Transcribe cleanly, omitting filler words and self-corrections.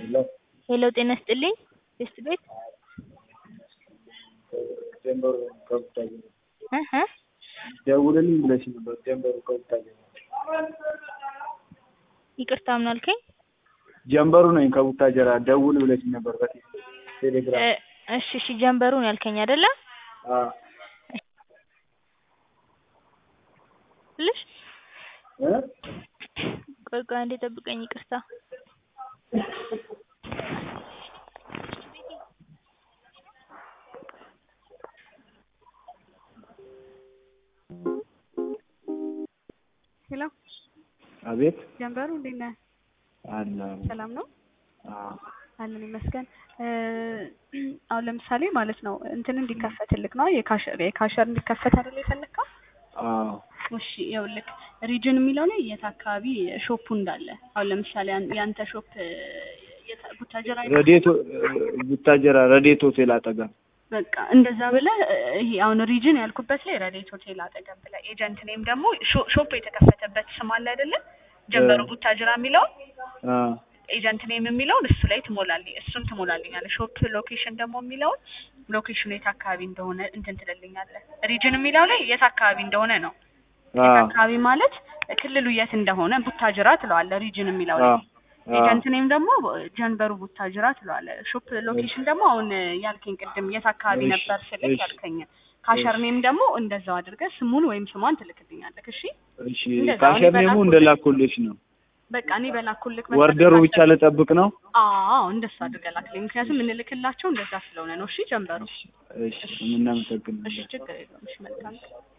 ሄሎ ጤና ይስጥልኝ ቴስት ቤት ጀንበሩ ከቡታጅራ እህ ደውልልኝ ብለሽኝ ነበር። ጀንበሩ ከቡታጅራ ይቅርታ ምን አልከኝ? ጀንበሩ ነኝ ከቡታጅራ ደውል ብለሽኝ ነበር በቴሌግራም። እሺ እሺ ጀንበሩ ነው ያልከኝ አይደለ? አዎ ልሽ ቆይ አንዴ ጠብቀኝ ይቅርታ። ሄሎ አቤት ጀንበሩ እንዴት ነህ? አለ ሰላም ነው? አዎ አለን ይመስገን። አሁን ለምሳሌ ማለት ነው እንትን እንዲከፈትልክ ነው የካሸር እንዲከፈት አይደል የፈለከው? አዎ እሺ ይኸውልህ ሪጅን የሚለው ላይ የት አካባቢ ሾፑ እንዳለ አሁን ለምሳሌ ያንተ ሾፕ ቡታጀራ ቡታጀራ ረዴት ሆቴል አጠገብ በቃ እንደዛ ብለህ ይሄ አሁን ሪጅን ያልኩበት ላይ ረዴት ሆቴል አጠገብ ብለህ ኤጀንት ኔም ደግሞ ሾፕ የተከፈተበት ስም አለ አይደለ? ጀንበሩ ቡታጀራ የሚለው ኤጀንት ኔም የሚለውን እሱ ላይ ትሞላልኝ እሱን ትሞላልኛለህ። ሾፕ ሎኬሽን ደግሞ የሚለውን ሎኬሽኑ የት አካባቢ እንደሆነ እንትን ትልልኛለህ። ሪጅን የሚለው ላይ የት አካባቢ እንደሆነ ነው። የት አካባቢ ማለት ክልሉ የት እንደሆነ ቡታጅራ ትለዋለህ ሪጅን የሚለው ላይ። ኤጀንት ኔም ደግሞ ጀንበሩ ቡታጅራ ትለዋለህ። ሾፕ ሎኬሽን ደግሞ አሁን ያልከኝ ቅድም የት አካባቢ ነበር ስልክ ያልከኝ። ካሸር ኔም ደግሞ እንደዛው አድርገህ ስሙን ወይም ስሟን ትልክልኛለህ። እሺ እሺ ካሸር ኔሙ እንደላኩልሽ ነው። በቃ እኔ በላኩልክ ወርደሩ ብቻ ለጠብቅ ነው። አዎ እንደሱ አድርገህ ላክልኝ። ምክንያቱም እንልክላቸው እንደዛ ስለሆነ ነው። እሺ ጀንበሩ። እሺ እናመሰግናለን። እሺ ችግር የለውም። እሺ መልካም